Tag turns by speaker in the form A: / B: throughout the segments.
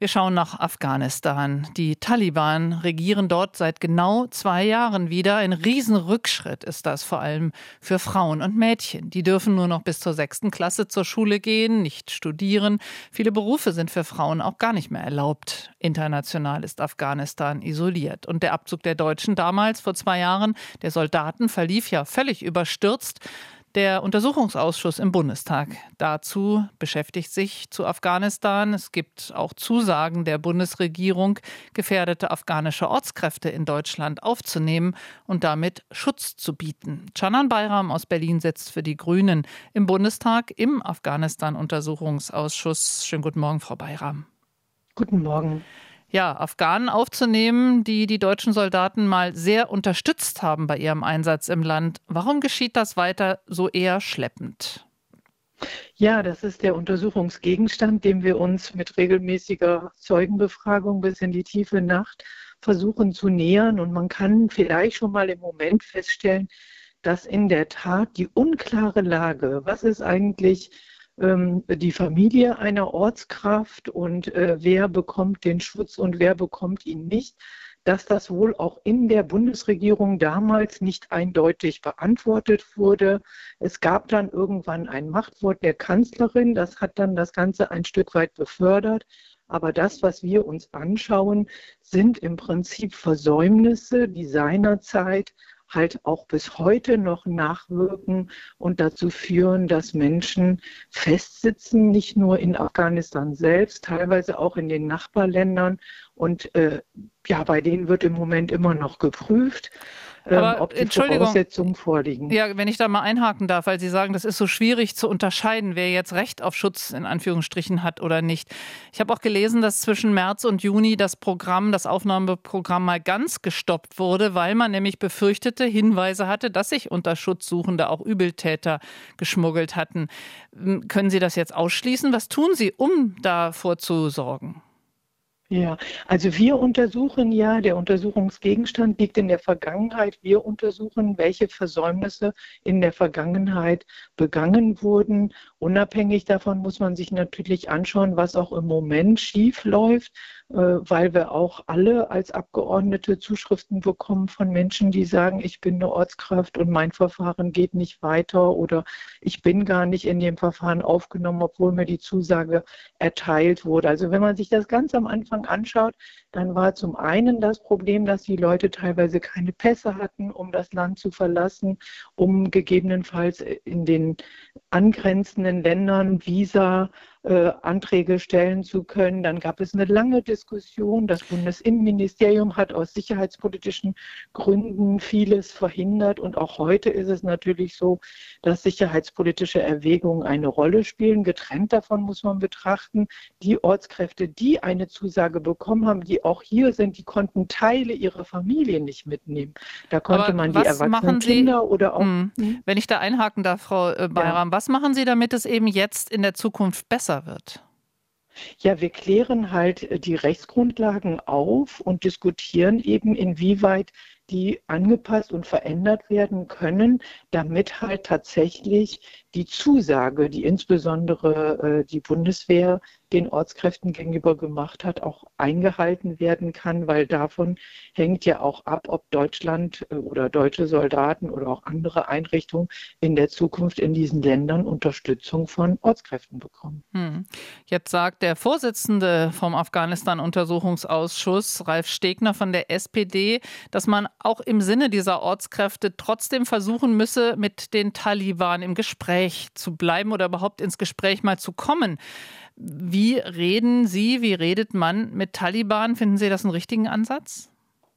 A: Wir schauen nach Afghanistan. Die Taliban regieren dort seit genau 2 Jahren wieder. Ein Riesenrückschritt ist das, vor allem für Frauen und Mädchen. Die dürfen nur noch bis zur 6. Klasse zur Schule gehen, nicht studieren. Viele Berufe sind für Frauen auch gar nicht mehr erlaubt. International ist Afghanistan isoliert. Und der Abzug der Deutschen damals, vor 2 Jahren, der Soldaten, verlief ja völlig überstürzt. Der Untersuchungsausschuss im Bundestag dazu beschäftigt sich zu Afghanistan. Es gibt auch Zusagen der Bundesregierung, gefährdete afghanische Ortskräfte in Deutschland aufzunehmen und damit Schutz zu bieten. Canan Bayram aus Berlin sitzt für die Grünen im Bundestag im Afghanistan-Untersuchungsausschuss. Schönen guten Morgen, Frau Bayram.
B: Guten Morgen.
A: Ja, Afghanen aufzunehmen, die die deutschen Soldaten mal sehr unterstützt haben bei ihrem Einsatz im Land. Warum geschieht das weiter so eher schleppend?
B: Ja, das ist der Untersuchungsgegenstand, dem wir uns mit regelmäßiger Zeugenbefragung bis in die tiefe Nacht versuchen zu nähern. Und man kann vielleicht schon mal im Moment feststellen, dass in der Tat die unklare Lage, was ist eigentlich die Familie einer Ortskraft und wer bekommt den Schutz und wer bekommt ihn nicht, dass das wohl auch in der Bundesregierung damals nicht eindeutig beantwortet wurde. Es gab dann irgendwann ein Machtwort der Kanzlerin, das hat dann das Ganze ein Stück weit befördert. Aber das, was wir uns anschauen, sind im Prinzip Versäumnisse, die seinerzeit halt auch bis heute noch nachwirken und dazu führen, dass Menschen festsitzen, nicht nur in Afghanistan selbst, teilweise auch in den Nachbarländern. Und bei denen wird im Moment immer noch geprüft, ob die Voraussetzungen vorliegen.
A: Ja, wenn ich da mal einhaken darf, weil Sie sagen, das ist so schwierig zu unterscheiden, wer jetzt Recht auf Schutz in Anführungsstrichen hat oder nicht. Ich habe auch gelesen, dass zwischen März und Juni das Aufnahmeprogramm mal ganz gestoppt wurde, weil man nämlich befürchtete, Hinweise hatte, dass sich unter Schutzsuchende auch Übeltäter geschmuggelt hatten. Können Sie das jetzt ausschließen? Was tun Sie, um davor zu sorgen?
B: Ja, also wir untersuchen ja, der Untersuchungsgegenstand liegt in der Vergangenheit. Wir untersuchen, welche Versäumnisse in der Vergangenheit begangen wurden. Unabhängig davon muss man sich natürlich anschauen, was auch im Moment schief läuft, weil wir auch alle als Abgeordnete Zuschriften bekommen von Menschen, die sagen, ich bin eine Ortskraft und mein Verfahren geht nicht weiter oder ich bin gar nicht in dem Verfahren aufgenommen, obwohl mir die Zusage erteilt wurde. Also wenn man sich das ganz am Anfang anschaut, dann war zum einen das Problem, dass die Leute teilweise keine Pässe hatten, um das Land zu verlassen, um gegebenenfalls in den angrenzenden Ländern Visa-Anträge stellen zu können. Dann gab es eine lange Diskussion. Das Bundesinnenministerium hat aus sicherheitspolitischen Gründen vieles verhindert. Und auch heute ist es natürlich so, dass sicherheitspolitische Erwägungen eine Rolle spielen. Getrennt davon muss man betrachten, die Ortskräfte, die eine Zusage bekommen haben, die auch hier sind, die konnten Teile ihrer Familie nicht mitnehmen. Da konnte man die erwachsenen Kinder oder auch...
A: Wenn ich da einhaken darf, Frau Bayram, was machen Sie, damit es eben jetzt in der Zukunft besser wird?
B: Ja, wir klären halt die Rechtsgrundlagen auf und diskutieren eben, inwieweit die angepasst und verändert werden können, damit halt tatsächlich die Zusage, die insbesondere die Bundeswehr den Ortskräften gegenüber gemacht hat, auch eingehalten werden kann, weil davon hängt ja auch ab, ob Deutschland oder deutsche Soldaten oder auch andere Einrichtungen in der Zukunft in diesen Ländern Unterstützung von Ortskräften bekommen.
A: Jetzt sagt der Vorsitzende vom Afghanistan-Untersuchungsausschuss, Ralf Stegner von der SPD, dass man auch im Sinne dieser Ortskräfte trotzdem versuchen müsse, mit den Taliban im Gespräch zu bleiben oder überhaupt ins Gespräch mal zu kommen. Wie redet man mit Taliban? Finden Sie das einen richtigen Ansatz?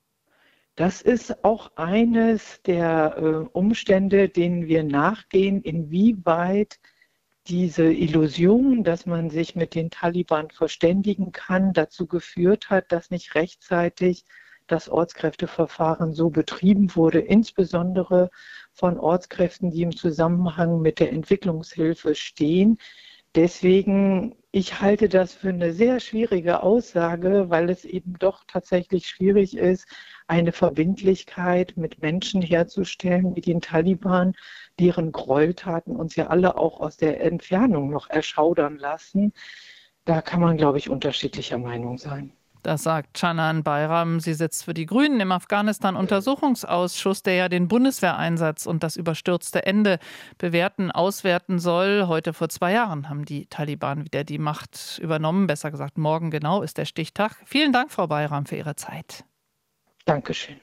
B: Das ist auch eines der Umstände, denen wir nachgehen, inwieweit diese Illusion, dass man sich mit den Taliban verständigen kann, dazu geführt hat, dass nicht rechtzeitig das Ortskräfteverfahren so betrieben wurde, insbesondere von Ortskräften, die im Zusammenhang mit der Entwicklungshilfe stehen. Deswegen, ich halte das für eine sehr schwierige Aussage, weil es eben doch tatsächlich schwierig ist, eine Verbindlichkeit mit Menschen herzustellen wie den Taliban, deren Gräueltaten uns ja alle auch aus der Entfernung noch erschaudern lassen. Da kann man, glaube ich, unterschiedlicher Meinung sein.
A: Das sagt Canan Bayram. Sie sitzt für die Grünen im Afghanistan-Untersuchungsausschuss, der ja den Bundeswehreinsatz und das überstürzte Ende bewerten, auswerten soll. Heute vor 2 Jahren haben die Taliban wieder die Macht übernommen. Besser gesagt, morgen genau ist der Stichtag. Vielen Dank, Frau Bayram, für Ihre Zeit.
B: Dankeschön.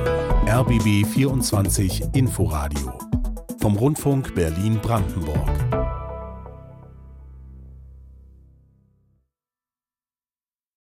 C: RBB 24 Inforadio vom Rundfunk Berlin-Brandenburg.